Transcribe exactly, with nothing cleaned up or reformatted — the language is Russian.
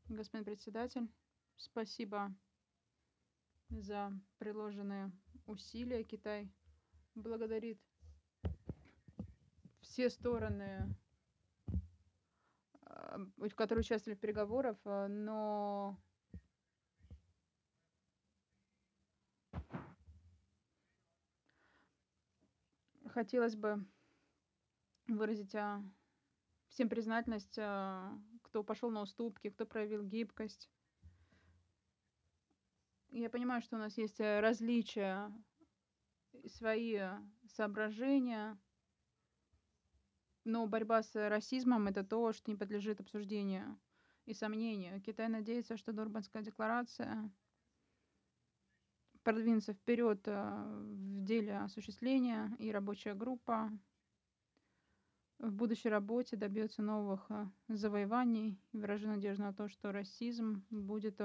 Господин председатель, спасибо за приложенные усилия. Китай благодарит все стороны, а, которые участвовали в переговорах, а, но хотелось бы выразить а, всем признательность, а, кто пошел на уступки, кто проявил гибкость. Я понимаю, что у нас есть э, различия, и свои э, соображения, но борьба с расизмом — это то, что не подлежит обсуждению и сомнению. Китай надеется, что Дурбанская декларация продвинется вперед э, в деле осуществления, и рабочая группа в будущей работе добьется новых э, завоеваний. И выражаю надежду на то, что расизм будет